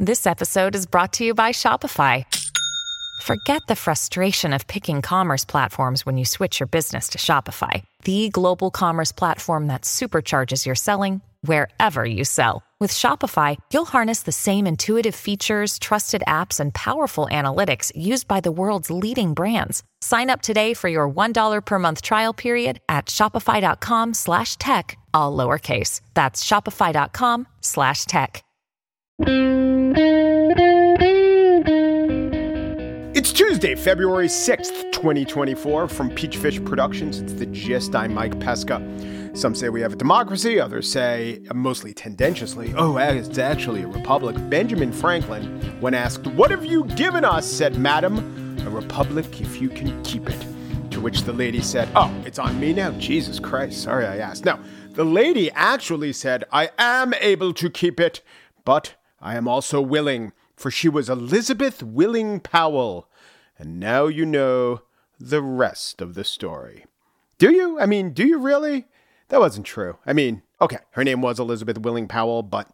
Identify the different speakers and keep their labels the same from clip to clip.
Speaker 1: This episode is brought to you by Shopify. Forget the frustration of picking commerce platforms when you switch your business to Shopify, the global commerce platform that supercharges your selling wherever you sell. With Shopify, you'll harness the same intuitive features, trusted apps, and powerful analytics used by the world's leading brands. Sign up today for your $1 per month trial period at shopify.com/tech, all lowercase. That's shopify.com/tech.
Speaker 2: It's Tuesday, February 6th, 2024. From Peachfish Productions, it's The Gist. I'm Mike Pesca. Some say we have a democracy. Others say, mostly tendentiously, oh, it's actually a republic. Benjamin Franklin, when asked, "What have you given us?" said, "Madam, a republic if you can keep it." To which the lady said, "Oh, it's on me now? Jesus Christ, sorry I asked." No, the lady actually said, "I am able to keep it, but I am also willing," for she was Elizabeth Willing Powell. And now you know the rest of the story. Do you? I mean, do you really? That wasn't true. I mean, okay, her name was Elizabeth Willing Powell, but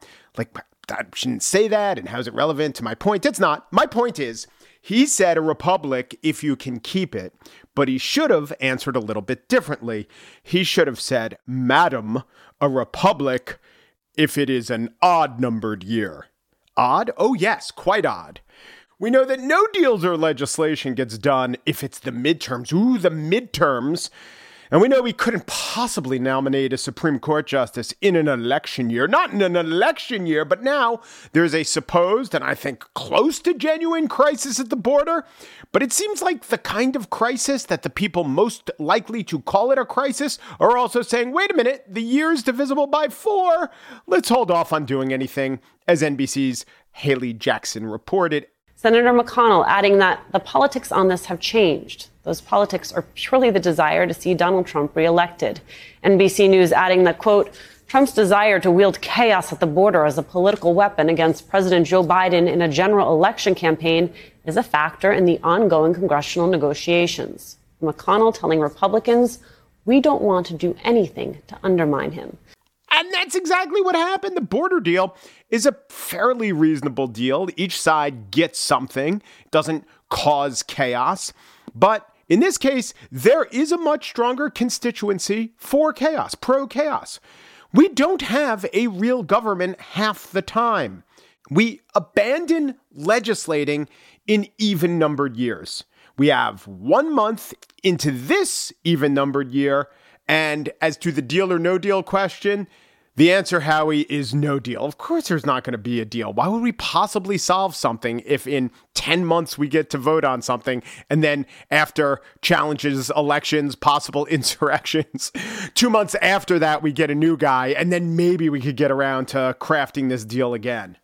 Speaker 2: I shouldn't say that. And how's it relevant to my point? It's not. My point is, he said a republic if you can keep it, but he should have answered a little bit differently. He should have said, "Madam, a republic if it is an odd-numbered year." Odd? Oh, yes, quite odd. We know that no deals or legislation gets done if it's the midterms. Ooh, the midterms. And we know we couldn't possibly nominate a Supreme Court justice in an election year. Not in an election year, but now there's a supposed, and I think close to genuine, crisis at the border. But it seems like the kind of crisis that the people most likely to call it a crisis are also saying, wait a minute, the year's divisible by 4. Let's hold off on doing anything, as NBC's Haley Jackson reported.
Speaker 3: Senator McConnell adding that the politics on this have changed. Those politics are purely the desire to see Donald Trump reelected. NBC News adding that, quote, Trump's desire to wield chaos at the border as a political weapon against President Joe Biden in a general election campaign is a factor in the ongoing congressional negotiations. McConnell telling Republicans, we don't want to do anything to undermine him.
Speaker 2: And that's exactly what happened. The border deal is a fairly reasonable deal. Each side gets something. It doesn't cause chaos. But in this case, there is a much stronger constituency for chaos, pro-chaos. We don't have a real government half the time. We abandon legislating in even-numbered years. We have 1 month into this even-numbered year. And as to the deal or no deal question, the answer, Howie, is no deal. Of course there's not going to be a deal. Why would we possibly solve something if in 10 months we get to vote on something and then after challenges, elections, possible insurrections, 2 months after that we get a new guy and then maybe we could get around to crafting this deal again?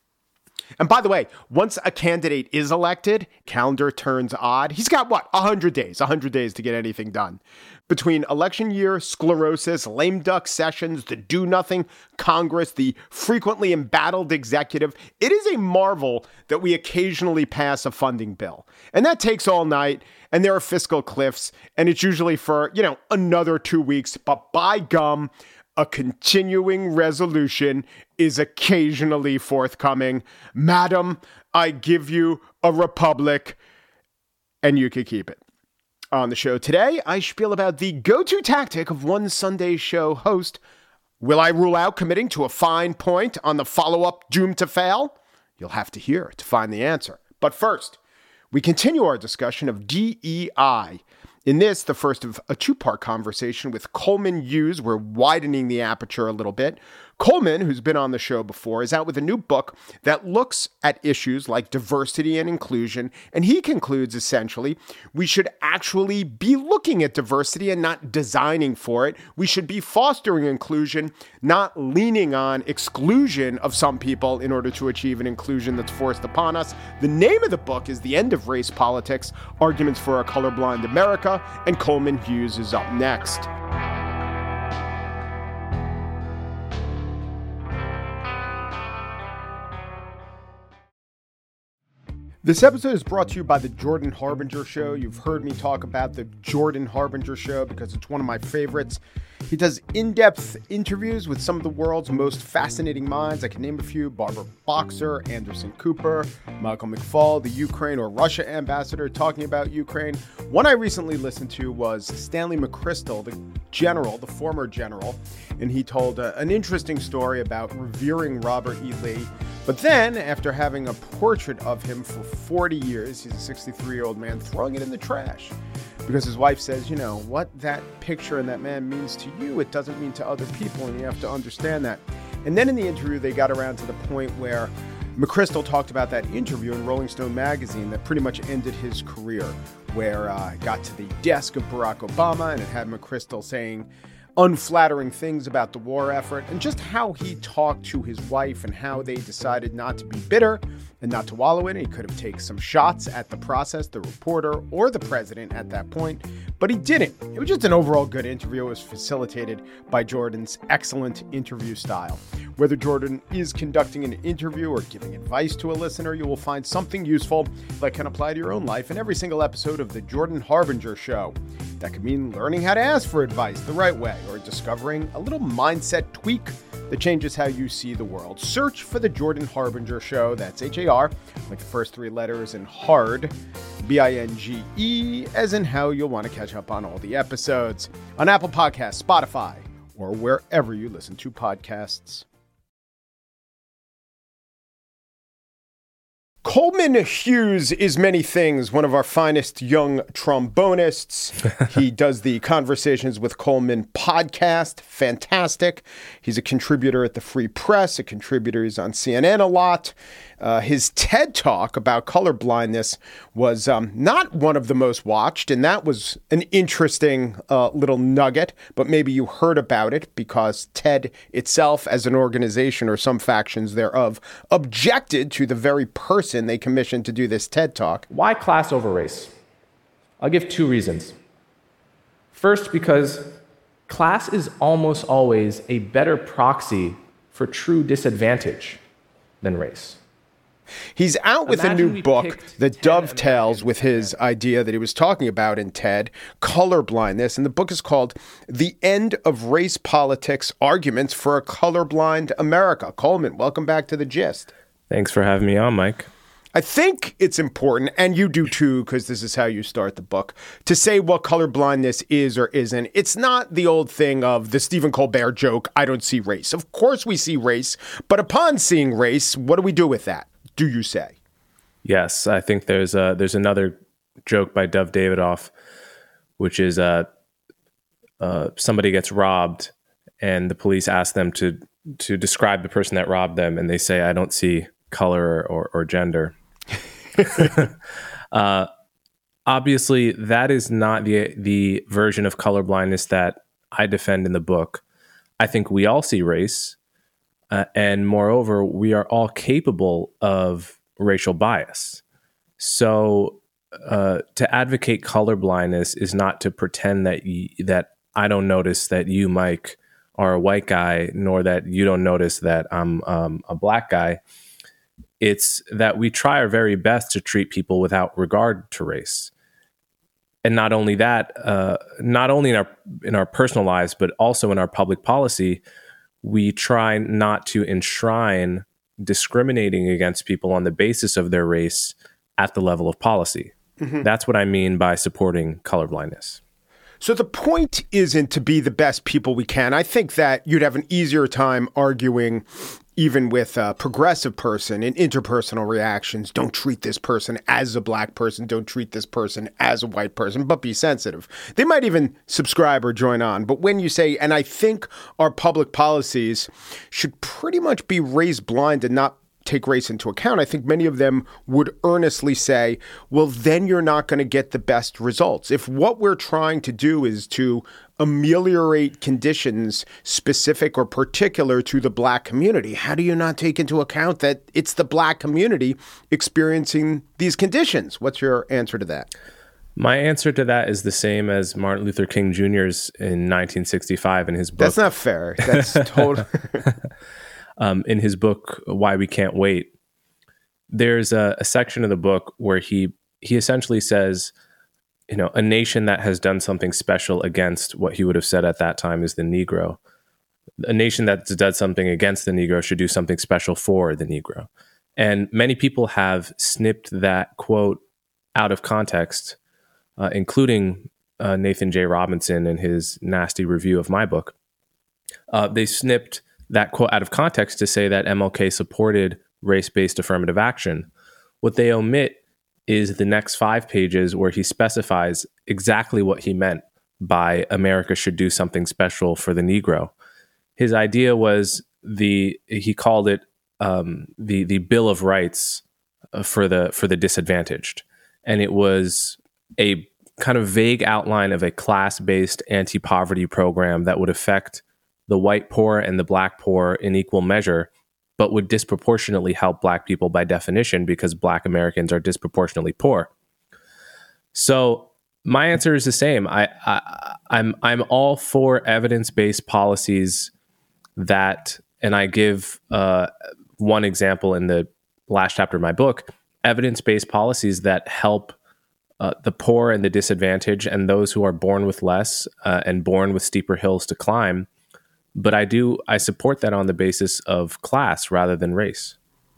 Speaker 2: And by the way, once a candidate is elected, calendar turns odd. He's got, 100 days to get anything done. Between election year, sclerosis, lame duck sessions, the do-nothing Congress, the frequently embattled executive, it is a marvel that we occasionally pass a funding bill. And that takes all night, and there are fiscal cliffs, and it's usually for, another 2 weeks. But by gum, a continuing resolution is occasionally forthcoming. Madam, I give you a republic, and you can keep it. On the show today, I spiel about the go-to tactic of one Sunday show host. Will I rule out committing to a fine point on the follow-up doomed to fail? You'll have to hear to find the answer. But first, we continue our discussion of DEI. In this, the first of a two-part conversation with Coleman Hughes. We're widening the aperture a little bit. Coleman, who's been on the show before, is out with a new book that looks at issues like diversity and inclusion. And he concludes, essentially, we should actually be looking at diversity and not designing for it. We should be fostering inclusion, not leaning on exclusion of some people in order to achieve an inclusion that's forced upon us. The name of the book is The End of Race Politics, Arguments for a Colorblind America, and Coleman Hughes is up next. This episode is brought to you by the Jordan Harbinger Show. You've heard me talk about the Jordan Harbinger Show because it's one of my favorites. He does in-depth interviews with some of the world's most fascinating minds. I can name a few: Barbara Boxer, Anderson Cooper, Michael McFaul, the Ukraine or Russia ambassador talking about Ukraine. One I recently listened to was Stanley McChrystal, the general, the former general, and he told an interesting story about revering Robert E. Lee. But then, after having a portrait of him for 40 years, he's a 63-year-old man, throwing it in the trash. Because his wife says, you know, what that picture and that man means to you, it doesn't mean to other people, and you have to understand that. And then in the interview, they got around to the point where McChrystal talked about that interview in Rolling Stone magazine that pretty much ended his career, where it got to the desk of Barack Obama, and it had McChrystal saying unflattering things about the war effort, and just how he talked to his wife and how they decided not to be bitter and not to wallow in it. He could have taken some shots at the process, the reporter, or the president at that point, but he didn't. It was just an overall good interview. It was facilitated by Jordan's excellent interview style. Whether Jordan is conducting an interview or giving advice to a listener, you will find something useful that can apply to your own life in every single episode of the Jordan Harbinger Show. That could mean learning how to ask for advice the right way, or discovering a little mindset tweak that changes how you see the world. Search for the Jordan Harbinger Show. That's H-A-R, like the first three letters, and hard, B-I-N-G-E, as in how you'll want to catch up on all the episodes on Apple Podcasts, Spotify, or wherever you listen to podcasts. Coleman Hughes is many things, one of our finest young trombonists. He does the Conversations with Coleman podcast. Fantastic. He's a contributor at the Free Press, a contributor. He's on CNN a lot. His TED Talk about colorblindness was not one of the most watched, and that was an interesting little nugget, but maybe you heard about it because TED itself as an organization, or some factions thereof, objected to the very person they commissioned to do this TED Talk.
Speaker 4: Why class over race? I'll give two reasons. First, because class is almost always a better proxy for true disadvantage than race.
Speaker 2: He's out with a new book that dovetails with his idea that he was talking about in TED, colorblindness, and the book is called The End of Race Politics: Arguments for a Colorblind America. Coleman, welcome back to The Gist.
Speaker 4: Thanks for having me on, Mike.
Speaker 2: I think it's important, and you do too, because this is how you start the book, to say what colorblindness is or isn't. It's not the old thing of the Stephen Colbert joke, I don't see race. Of course we see race, but upon seeing race, what do we do with that, do you say?
Speaker 4: Yes, I think there's another joke by Dov Davidoff, which is somebody gets robbed, and the police ask them to describe the person that robbed them, and they say, I don't see color or gender. Obviously, that is not the version of colorblindness that I defend in the book. I think we all see race, and moreover, we are all capable of racial bias. So to advocate colorblindness is not to pretend that I don't notice that you, Mike, are a white guy, nor that you don't notice that I'm a black guy. It's that we try our very best to treat people without regard to race. And not only that, not only in our personal lives, but also in our public policy, we try not to enshrine discriminating against people on the basis of their race at the level of policy. Mm-hmm. That's what I mean by supporting colorblindness.
Speaker 2: So the point isn't to be the best people we can. I think that you'd have an easier time arguing even with a progressive person in interpersonal reactions. Don't treat this person as a black person. Don't treat this person as a white person, but be sensitive. They might even subscribe or join on. But when you say, and I think our public policies should pretty much be race blind and not take race into account, I think many of them would earnestly say, well, then you're not going to get the best results. If what we're trying to do is to ameliorate conditions specific or particular to the black community, how do you not take into account that it's the black community experiencing these conditions? What's your answer to that?
Speaker 4: My answer to that is the same as Martin Luther King Jr.'s in 1965 in his book.
Speaker 2: That's not fair. That's total.
Speaker 4: In his book, Why We Can't Wait, there's a section of the book where he essentially says, a nation that has done something special against what he would have said at that time is the Negro. A nation that does something against the Negro should do something special for the Negro. And many people have snipped that quote out of context, including Nathan J. Robinson in his nasty review of my book. They snipped that quote out of context to say that MLK supported race-based affirmative action. What they omit is the next 5 pages where he specifies exactly what he meant by America should do something special for the Negro. His idea was he called it the Bill of Rights for the disadvantaged, and it was a kind of vague outline of a class-based anti-poverty program that would affect the white poor and the black poor in equal measure, but would disproportionately help black people by definition because black Americans are disproportionately poor. So my answer is the same. I'm all for evidence-based policies that, and I give one example in the last chapter of my book, evidence-based policies that help the poor and the disadvantaged and those who are born with less and born with steeper hills to climb. But I support that on the basis of class rather than race.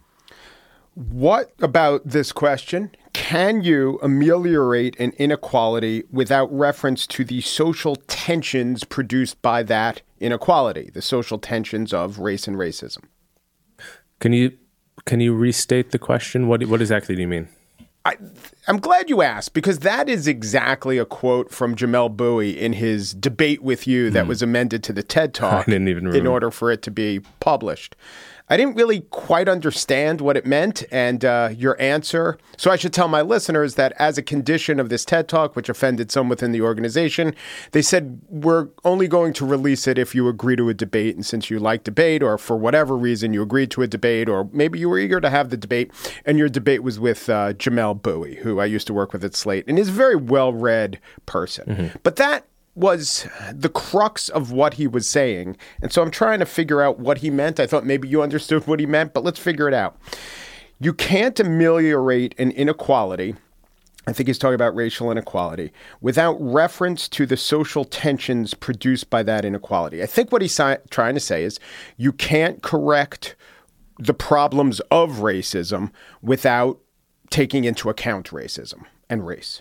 Speaker 2: What about this question? Can you ameliorate an inequality without reference to the social tensions produced by that inequality, the social tensions of race and racism?
Speaker 4: Can you restate the question? What exactly do you mean?
Speaker 2: I'm glad you asked, because that is exactly a quote from Jamelle Bouie in his debate with you that was amended to the TED Talk
Speaker 4: I didn't even remember.
Speaker 2: In order for it to be published. I didn't really quite understand what it meant and your answer. So I should tell my listeners that as a condition of this TED Talk, which offended some within the organization, they said, we're only going to release it if you agree to a debate. And since you like debate, or for whatever reason you agreed to a debate, or maybe you were eager to have the debate, and your debate was with Jamelle Bouie, who I used to work with at Slate, and is a very well-read person. Mm-hmm. But that was the crux of what he was saying. And so I'm trying to figure out what he meant. I thought maybe you understood what he meant, but let's figure it out. You can't ameliorate an inequality, I think he's talking about racial inequality, without reference to the social tensions produced by that inequality. I think what he's trying to say is you can't correct the problems of racism without taking into account racism and race.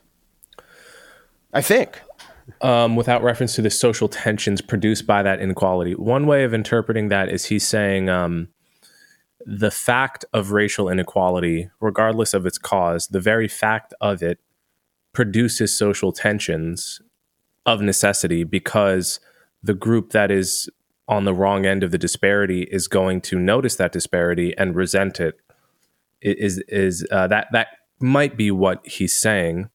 Speaker 2: I think.
Speaker 4: Without reference to the social tensions produced by that inequality. One way of interpreting that is he's saying the fact of racial inequality, regardless of its cause, the very fact of it produces social tensions of necessity, because the group that is on the wrong end of the disparity is going to notice that disparity and resent it. That might be what he's saying.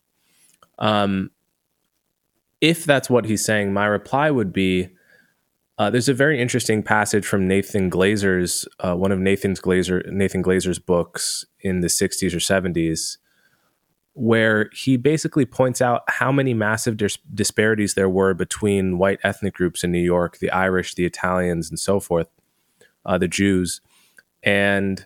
Speaker 4: If that's what he's saying, my reply would be, there's a very interesting passage from Nathan Glazer's, one of Nathan Glazer's books in the 60s or 70s, where he basically points out how many massive disparities there were between white ethnic groups in New York, the Irish, the Italians, and so forth, the Jews, and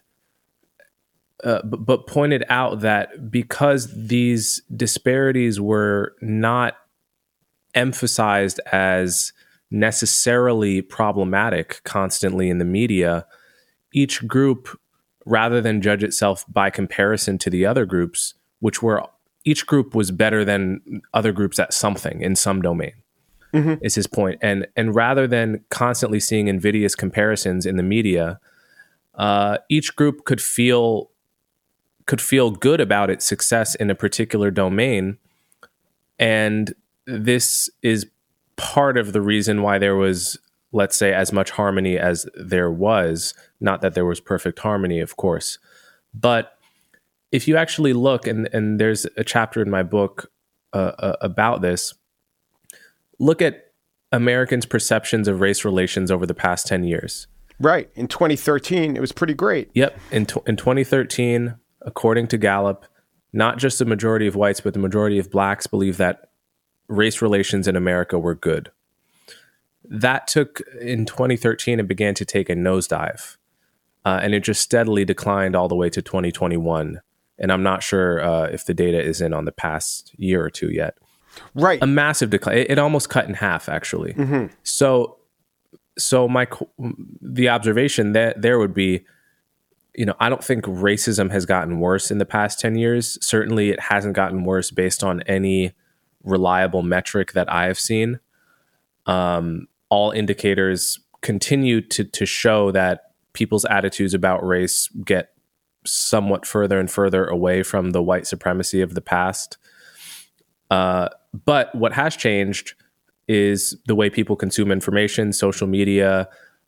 Speaker 4: but pointed out that because these disparities were not emphasized as necessarily problematic constantly in the media, each group, rather than judge itself by comparison to the other groups, each group was better than other groups at something in some domain, is his point. And rather than constantly seeing invidious comparisons in the media, each group could feel good about its success in a particular domain. And this is part of the reason why there was, let's say, as much harmony as there was. Not that there was perfect harmony, of course. But if you actually look, and there's a chapter in my book about this, look at Americans' perceptions of race relations over the past 10 years.
Speaker 2: Right. In 2013, it was pretty great.
Speaker 4: Yep. In 2013, according to Gallup, not just the majority of whites, but the majority of blacks believe that race relations in America were good. That took, in 2013, it began to take a nosedive. and it just steadily declined all the way to 2021. And I'm not sure if the data is in on the past year or two yet.
Speaker 2: Right.
Speaker 4: A massive decline. It almost cut in half, actually.
Speaker 2: Mm-hmm.
Speaker 4: So the observation that there would be, I don't think racism has gotten worse in the past 10 years. Certainly, it hasn't gotten worse based on any reliable metric that I have seen. All indicators continue to show that people's attitudes about race get somewhat further and further away from the white supremacy of the past. But what has changed is the way people consume information, social media,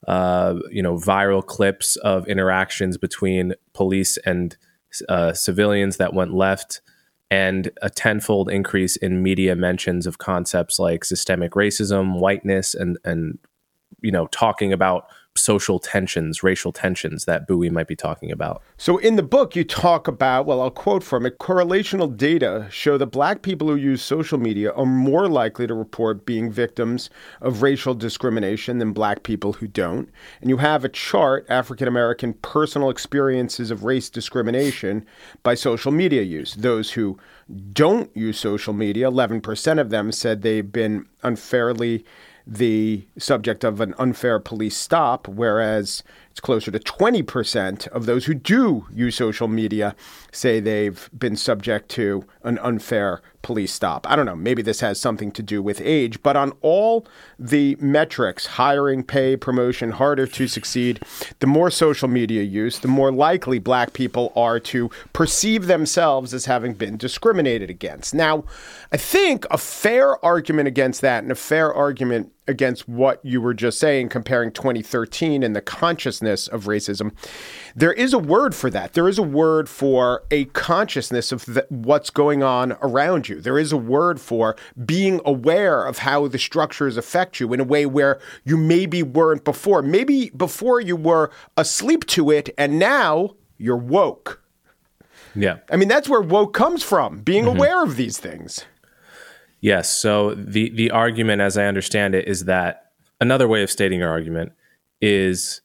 Speaker 4: viral clips of interactions between police and civilians that went left, and a tenfold increase in media mentions of concepts like systemic racism, whiteness, and talking about social tensions, racial tensions that Bowie might be talking about.
Speaker 2: So in the book, you talk about, well, I'll quote from it, correlational data show that Black people who use social media are more likely to report being victims of racial discrimination than Black people who don't. And you have a chart, African-American personal experiences of race discrimination by social media use. Those who don't use social media, 11% of them said they've been unfairly the subject of an unfair police stop, whereas it's closer to 20% of those who do use social media say they've been subject to an unfair police stop. I don't know, maybe this has something to do with age, but on all the metrics, hiring, pay, promotion, harder to succeed, the more social media use, the more likely Black people are to perceive themselves as having been discriminated against. Now, I think a fair argument against that, and a fair argument against what you were just saying, comparing 2013 and the consciousness of racism, there is a word for that. There is a word for a consciousness of what's going on around you. There is a word for being aware of how the structures affect you in a way where you maybe weren't before. Maybe before you were asleep to it, and now you're woke.
Speaker 4: Yeah.
Speaker 2: I mean, that's where woke comes from, being aware of these things.
Speaker 4: Yes. So the argument, as I understand it, is that another way of stating your argument is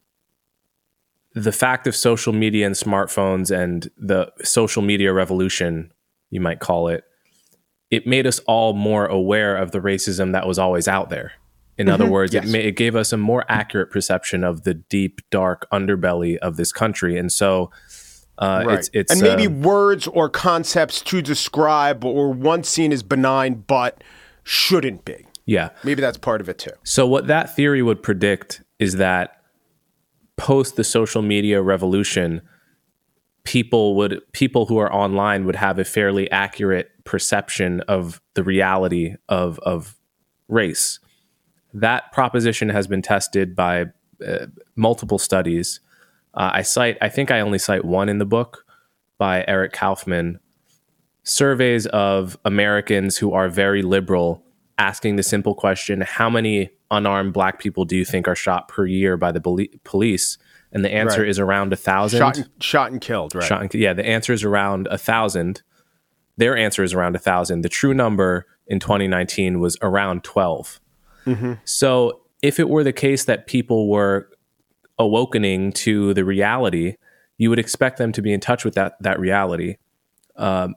Speaker 4: the fact of social media and smartphones and the social media revolution, you might call it, it made us all more aware of the racism that was always out there. In other words, yes, it gave us a more accurate perception of the deep, dark underbelly of this country. And so
Speaker 2: right. It's and maybe words or concepts to describe or once seen as benign, but shouldn't be.
Speaker 4: Yeah.
Speaker 2: Maybe that's part of it too.
Speaker 4: So what that theory would predict is that post the social media revolution, people who are online would have a fairly accurate perception of the reality of race. That proposition has been tested by multiple studies. I think I only cite one in the book by Eric Kaufman, surveys of Americans who are very liberal, asking the simple question, how many unarmed Black people do you think are shot per year by the police? And the answer is around 1,000.
Speaker 2: Shot and killed, right?
Speaker 4: The answer is around 1,000. Their answer is around 1,000. The true number in 2019 was around 12. Mm-hmm. So if it were the case that people were awakening to the reality, you would expect them to be in touch with that reality. But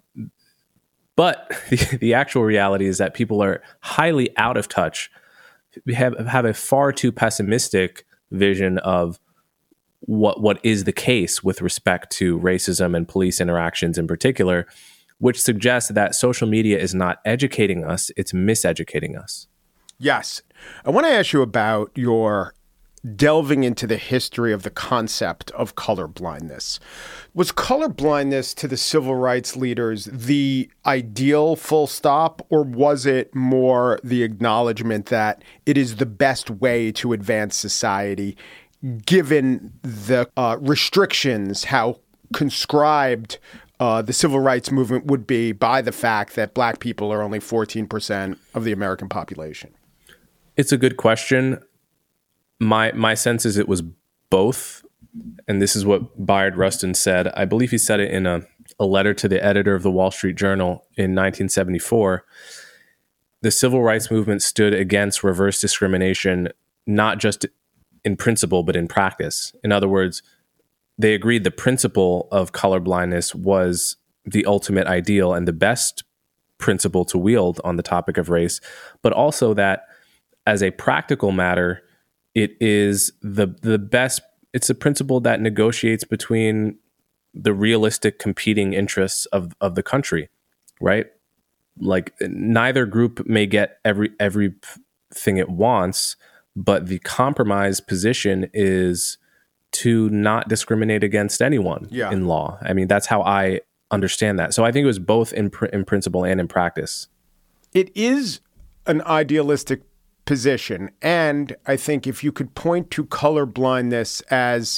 Speaker 4: the actual reality is that people are highly out of touch, have a far too pessimistic vision of what is the case with respect to racism and police interactions in particular, which suggests that social media is not educating us, it's miseducating us.
Speaker 2: Yes. I want to ask you about your delving into the history of the concept of colorblindness. Was colorblindness to the civil rights leaders the ideal full stop, or was it more the acknowledgement that it is the best way to advance society, given the restrictions, how conscribed the civil rights movement would be by the fact that Black people are only 14% of the American population?
Speaker 4: It's a good question. My sense is it was both. And this is what Bayard Rustin said. I believe he said it in a letter to the editor of the Wall Street Journal in 1974. The civil rights movement stood against reverse discrimination, not just in principle, but in practice. In other words, they agreed the principle of colorblindness was the ultimate ideal and the best principle to wield on the topic of race, but also that as a practical matter, it is the best. It's a principle that negotiates between the realistic competing interests of the country, right? Like neither group may get everything it wants, but the compromise position is to not discriminate against anyone in law. I mean, that's how I understand that. So I think it was both in principle and in practice.
Speaker 2: It is an idealistic position. And I think if you could point to colorblindness as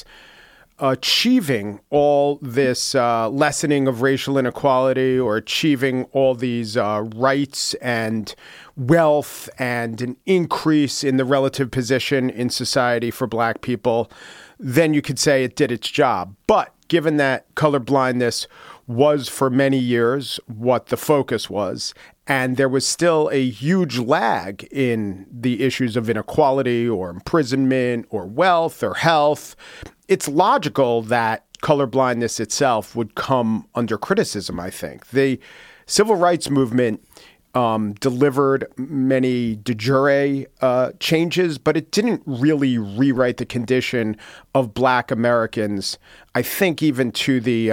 Speaker 2: achieving all this lessening of racial inequality or achieving all these rights and wealth and an increase in the relative position in society for Black people, then you could say it did its job. But given that colorblindness was for many years what the focus was, and there was still a huge lag in the issues of inequality or imprisonment or wealth or health, it's logical that colorblindness itself would come under criticism, I think. The civil rights movement delivered many de jure changes, but it didn't really rewrite the condition of Black Americans, I think even to the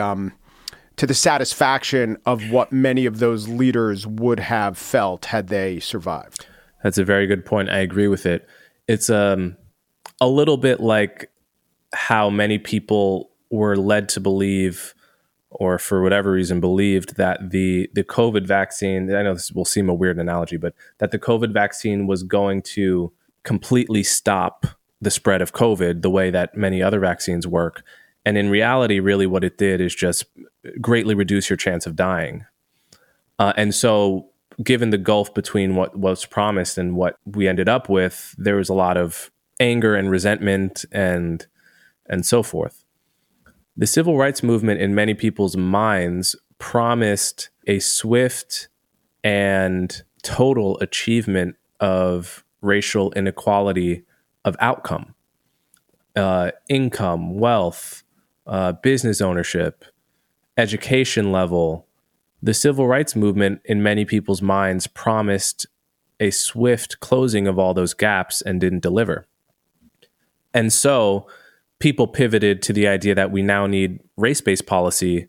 Speaker 2: satisfaction of what many of those leaders would have felt had they survived.
Speaker 4: That's a very good point. I agree with it. It's a little bit like how many people were led to believe, or for whatever reason believed, that the COVID vaccine, I know this will seem a weird analogy, but that the COVID vaccine was going to completely stop the spread of COVID the way that many other vaccines work. And in reality, really what it did is just greatly reduce your chance of dying. And so given the gulf between what was promised and what we ended up with, there was a lot of anger and resentment and so forth. The civil rights movement in many people's minds promised a swift and total achievement of racial inequality of outcome, income, wealth, business ownership, education level. The civil rights movement in many people's minds promised a swift closing of all those gaps and didn't deliver. And so people pivoted to the idea that we now need race-based policy,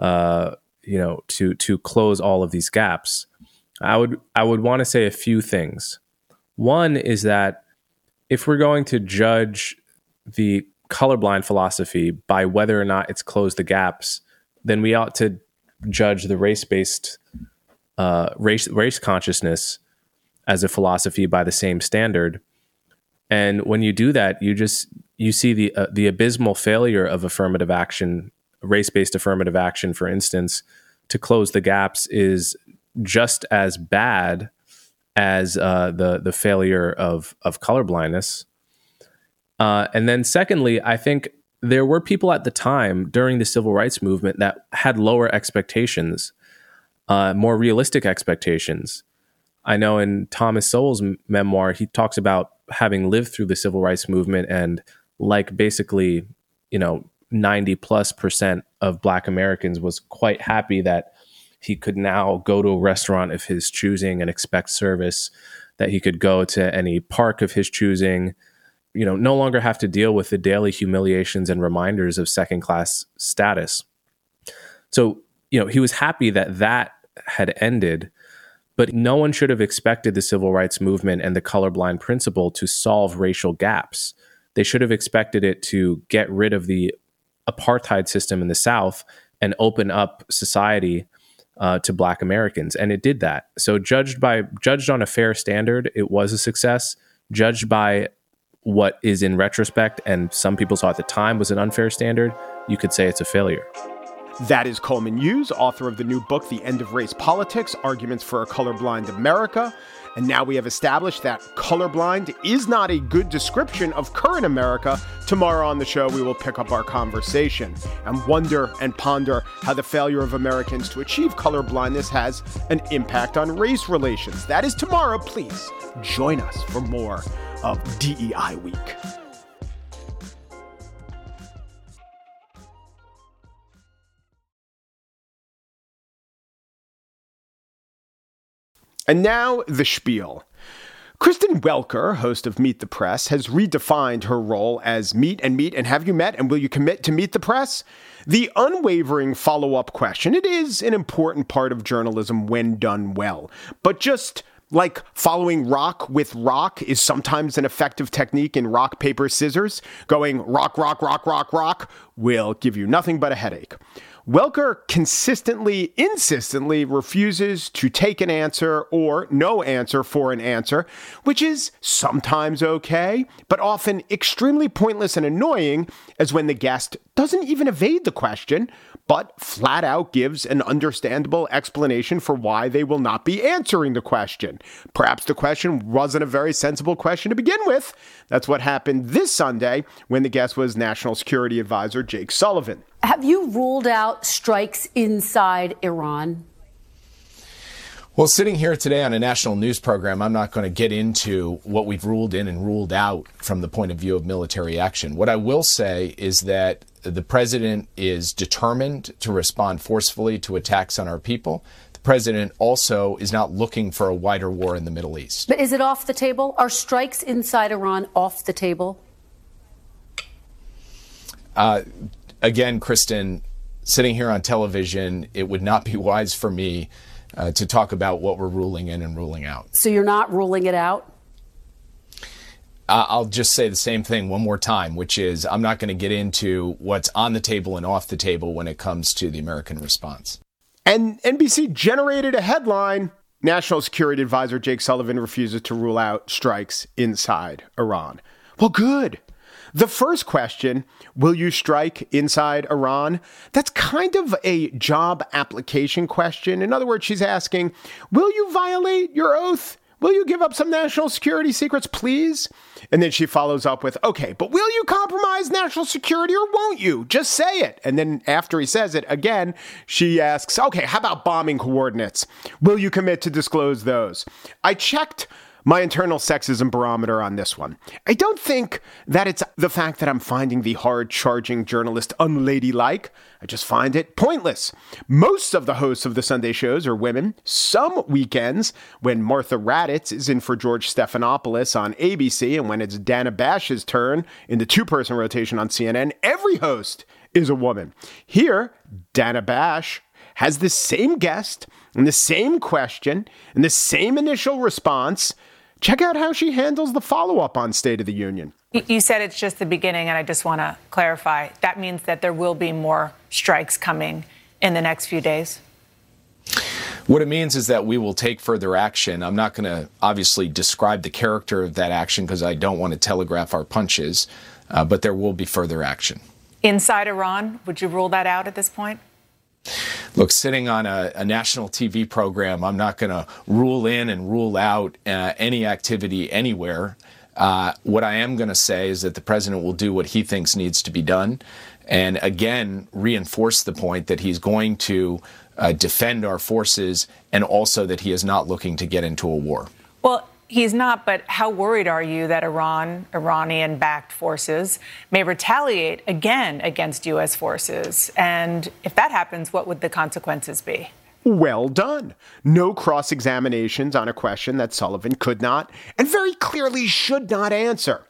Speaker 4: to close all of these gaps. I would want to say a few things. One is that if we're going to judge the colorblind philosophy by whether or not it's closed the gaps, then we ought to judge the race-based race consciousness as a philosophy by the same standard. And when you do that, you see the abysmal failure of affirmative action, race-based affirmative action, for instance, to close the gaps is just as bad as the failure of colorblindness. And then secondly, I think there were people at the time during the civil rights movement that had lower expectations, more realistic expectations. I know in Thomas Sowell's memoir, he talks about having lived through the civil rights movement and like basically, 90+% of Black Americans was quite happy that he could now go to a restaurant of his choosing and expect service, that he could go to any park of his choosing, no longer have to deal with the daily humiliations and reminders of second-class status. So, he was happy that had ended, but no one should have expected the civil rights movement and the colorblind principle to solve racial gaps. They should have expected it to get rid of the apartheid system in the South and open up society to Black Americans. And it did that. So judged on a fair standard, it was a success. Judged by what is in retrospect, and some people saw at the time was an unfair standard, you could say it's a failure.
Speaker 2: That is Coleman Hughes, author of the new book, The End of Race Politics, Arguments for a Colorblind America. And now we have established that colorblind is not a good description of current America. Tomorrow on the show, we will pick up our conversation and wonder and ponder how the failure of Americans to achieve colorblindness has an impact on race relations. That is tomorrow. Please join us for more of DEI Week. And now the spiel. Kristen Welker, host of Meet the Press, has redefined her role as meet and have you met and will you commit to meet the press? The unwavering follow-up question. It is an important part of journalism when done well, but just like following rock with rock is sometimes an effective technique in rock, paper, scissors, going rock, rock, rock, rock, rock will give you nothing but a headache. Welker insistently refuses to take an answer or no answer for an answer, which is sometimes okay, but often extremely pointless and annoying, as when the guest doesn't even evade the question, but flat out gives an understandable explanation for why they will not be answering the question. Perhaps the question wasn't a very sensible question to begin with. That's what happened this Sunday when the guest was National Security Advisor Jake Sullivan.
Speaker 5: Have you ruled out strikes inside Iran?
Speaker 6: Well, sitting here today on a national news program, I'm not going to get into what we've ruled in and ruled out from the point of view of military action. What I will say is that the president is determined to respond forcefully to attacks on our people. The president also is not looking for a wider war in the Middle East.
Speaker 5: But is it off the table? Are strikes inside Iran off the table?
Speaker 6: Again, Kristen, sitting here on television, it would not be wise for me to talk about what we're ruling in and ruling out.
Speaker 5: So you're not ruling it out?
Speaker 6: I'll just say the same thing one more time, which is I'm not going to get into what's on the table and off the table when it comes to the American response.
Speaker 2: And NBC generated a headline. National Security Advisor Jake Sullivan refuses to rule out strikes inside Iran. Well, good. The first question, will you strike inside Iran? That's kind of a job application question. In other words, she's asking, will you violate your oath? Will you give up some national security secrets, please? And then she follows up with, okay, but will you compromise national security or won't you? Just say it. And then after he says it again, she asks, okay, how about bombing coordinates? Will you commit to disclose those? I checked my internal sexism barometer on this one. I don't think that it's the fact that I'm finding the hard-charging journalist unladylike. I just find it pointless. Most of the hosts of the Sunday shows are women. Some weekends, when Martha Raddatz is in for George Stephanopoulos on ABC, and when it's Dana Bash's turn in the two-person rotation on CNN, every host is a woman. Here, Dana Bash has the same guest and the same question and the same initial response. Check out how she handles the follow-up on State of the Union.
Speaker 7: You said it's just the beginning, and I just want to clarify. That means that there will be more strikes coming in the next few days?
Speaker 6: What it means is that we will take further action. I'm not going to obviously describe the character of that action because I don't want to telegraph our punches, but there will be further action.
Speaker 7: Inside Iran, would you rule that out at this point?
Speaker 6: Look, sitting on a national TV program, I'm not going to rule in and rule out any activity anywhere. What I am going to say is that the president will do what he thinks needs to be done. And again, reinforce the point that he's going to defend our forces and also that he is not looking to get into a war.
Speaker 7: Well, he's not, but how worried are you that Iranian-backed forces may retaliate again against U.S. forces? And if that happens, what would the consequences be?
Speaker 2: Well done. No cross-examinations on a question that Sullivan could not and very clearly should not answer.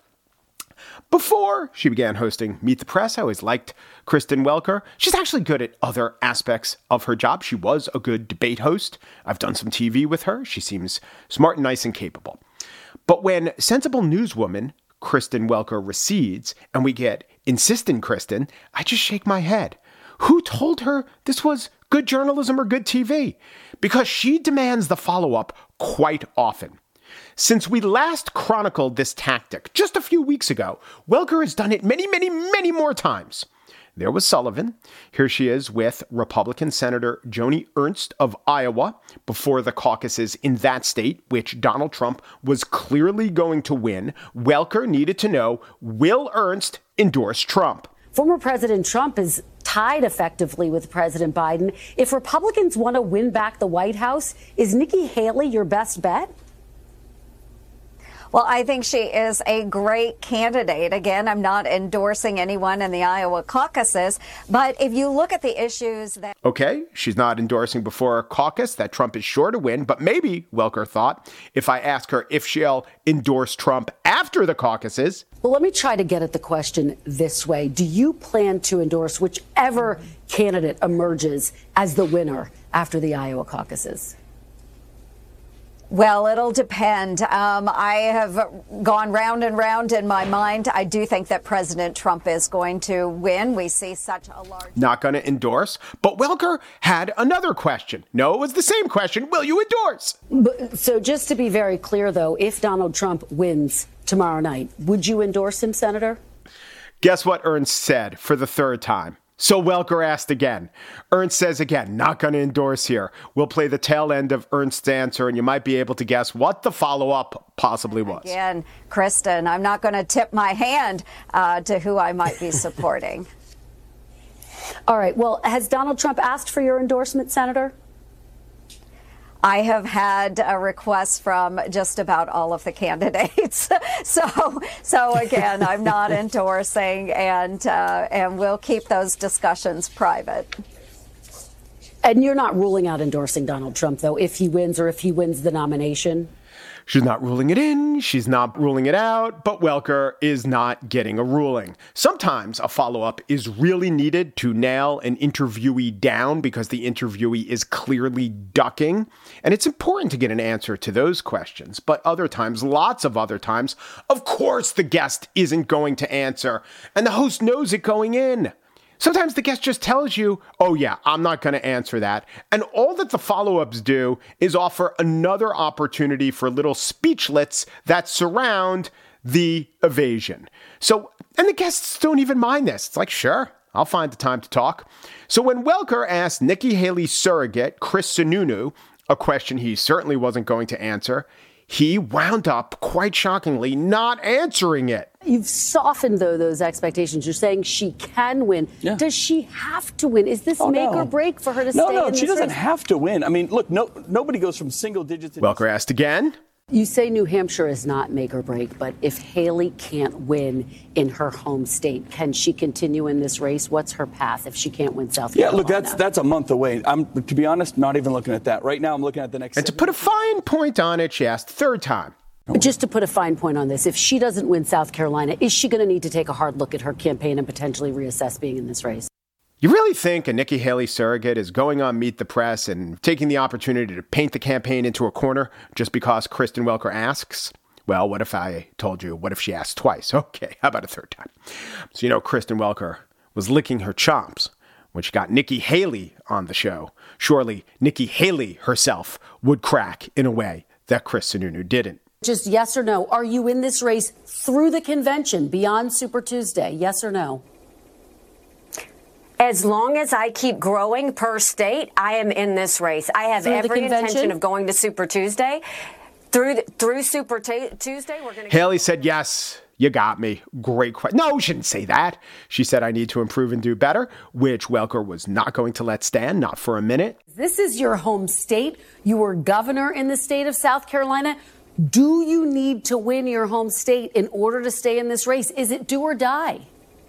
Speaker 2: Before she began hosting Meet the Press, I always liked Kristen Welker. She's actually good at other aspects of her job. She was a good debate host. I've done some TV with her. She seems smart and nice and capable. But when sensible newswoman Kristen Welker recedes and we get insistent Kristen, I just shake my head. Who told her this was good journalism or good TV? Because she demands the follow-up quite often. Since we last chronicled this tactic just a few weeks ago, Welker has done it many more times. There was Sullivan. Here she is with Republican Senator Joni Ernst of Iowa before the caucuses in that state, which Donald Trump was clearly going to win. Welker needed to know, will Ernst endorse Trump?
Speaker 5: Former President Trump is tied effectively with President Biden. If Republicans want to win back the White House, is Nikki Haley your best bet?
Speaker 8: Well, I think she is a great candidate. Again, I'm not endorsing anyone in the Iowa caucuses, but if you look at the issues that...
Speaker 2: Okay, she's not endorsing before a caucus that Trump is sure to win, but maybe, Welker thought, if I ask her if she'll endorse Trump after the caucuses...
Speaker 5: Well, let me try to get at the question this way. Do you plan to endorse whichever candidate emerges as the winner after the Iowa caucuses?
Speaker 8: Well, it'll depend. I have gone round and round in my mind. I do think that President Trump is going to win. We see such a large...
Speaker 2: Not going to endorse. But Welker had another question. No, it was the same question. Will you endorse?
Speaker 5: So just to be very clear, though, if Donald Trump wins tomorrow night, would you endorse him, Senator?
Speaker 2: Guess what Ernst said for the third time? So Welker asked again. Ernst says again, not going to endorse here. We'll play the tail end of Ernst's answer, and you might be able to guess what the follow-up possibly was.
Speaker 8: Again, Kristen, I'm not going to tip my hand to who I might be supporting.
Speaker 5: All right. Well, has Donald Trump asked for your endorsement, Senator?
Speaker 8: I have had a request from just about all of the candidates. So again, I'm not endorsing, and we'll keep those discussions private.
Speaker 5: And you're not ruling out endorsing Donald Trump, though, if he wins or if he wins the nomination?
Speaker 2: She's not ruling it in, she's not ruling it out, but Welker is not getting a ruling. Sometimes a follow-up is really needed to nail an interviewee down because the interviewee is clearly ducking. And it's important to get an answer to those questions. But other times, lots of other times, of course the guest isn't going to answer. And the host knows it going in. Sometimes the guest just tells you, oh yeah, I'm not going to answer that. And all that the follow-ups do is offer another opportunity for little speechlets that surround the evasion. So, and the guests don't even mind this. It's like, sure, I'll find the time to talk. So when Welker asked Nikki Haley's surrogate, Chris Sununu, a question he certainly wasn't going to answer, he wound up, quite shockingly, not answering it.
Speaker 5: You've softened, though, those expectations. You're saying she can win. Yeah. Does she have to win? Is this make or break for her to stay in this race?
Speaker 9: No, she doesn't have to win. I mean, look, nobody goes from single digits.
Speaker 2: Welker asked again.
Speaker 5: You say New Hampshire is not make or break, but if Haley can't win in her home state, can she continue in this race? What's her path if she can't win South Carolina?
Speaker 9: Yeah, look, that's a month away. I'm, to be honest, not even looking at that. Right now, I'm looking at the next...
Speaker 2: And to put a fine point on it, she asked third time.
Speaker 5: Just to put a fine point on this, if she doesn't win South Carolina, is she going to need to take a hard look at her campaign and potentially reassess being in this race?
Speaker 2: You really think a Nikki Haley surrogate is going on Meet the Press and taking the opportunity to paint the campaign into a corner just because Kristen Welker asks? Well, what if I told you, what if she asked twice? Okay, how about a third time? So, you know, Kristen Welker was licking her chops when she got Nikki Haley on the show. Surely Nikki Haley herself would crack in a way that Chris Sununu didn't.
Speaker 5: Just yes or no. Are you in this race through the convention beyond Super Tuesday? Yes or no?
Speaker 10: As long as I keep growing per state, I am in this race. I have every intention of going to Super Tuesday. Through Super Tuesday, we're going to...
Speaker 2: Haley said, yes, you got me. Great question. No, she didn't say that. She said, I need to improve and do better, which Welker was not going to let stand, not for a minute.
Speaker 5: This is your home state. You were governor in the state of South Carolina. Do you need to win your home state in order to stay in this race? Is it do or die?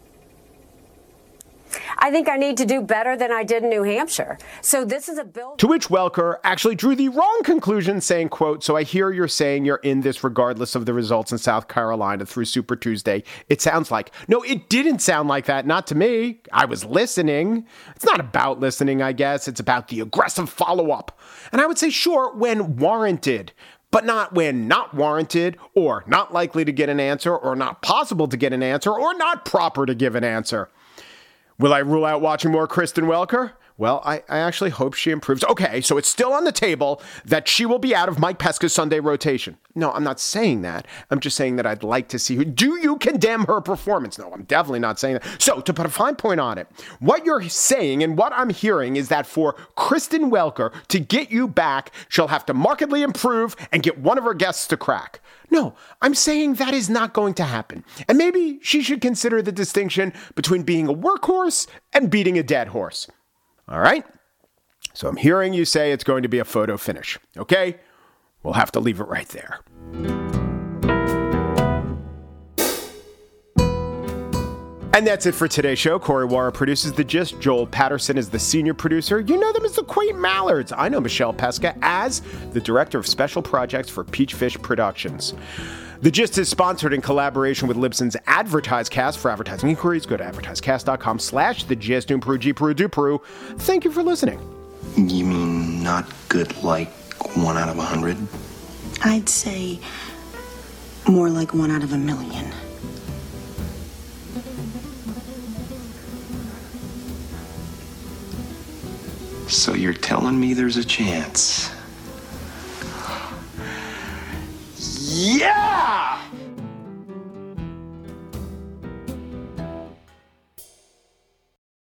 Speaker 10: I think I need to do better than I did in New Hampshire. So this is a bill.
Speaker 2: To which Welker actually drew the wrong conclusion, saying, quote, so I hear you're saying you're in this regardless of the results in South Carolina through Super Tuesday. It sounds like. No, it didn't sound like that. Not to me. I was listening. It's not about listening, I guess. It's about the aggressive follow-up. And I would say, sure, when warranted, but not when not warranted or not likely to get an answer or not possible to get an answer or not proper to give an answer. Will I rule out watching more Kristen Welker? Well, I actually hope she improves. Okay, so it's still on the table that she will be out of Mike Pesca's Sunday rotation. No, I'm not saying that. I'm just saying that I'd like to see her. Do you condemn her performance? No, I'm definitely not saying that. So to put a fine point on it, what you're saying and what I'm hearing is that for Kristen Welker to get you back, she'll have to markedly improve and get one of her guests to crack. No, I'm saying that is not going to happen. And maybe she should consider the distinction between being a workhorse and beating a dead horse. All right? So I'm hearing you say it's going to be a photo finish. Okay? We'll have to leave it right there. And that's it for today's show. Corey Wara produces The Gist. Joel Patterson is the senior producer. You know them as the Quaint Mallards. I know Michelle Pesca as the director of special projects for Peachfish Productions. The Gist is sponsored in collaboration with Libsyn's AdvertiseCast. For advertising inquiries, go to advertisecast.com/The Gist. Do Peru. Thank you for listening.
Speaker 11: You mean not good like 1 out of 100?
Speaker 12: I'd say more like 1 out of 1,000,000.
Speaker 11: So you're telling me there's a chance? Yeah!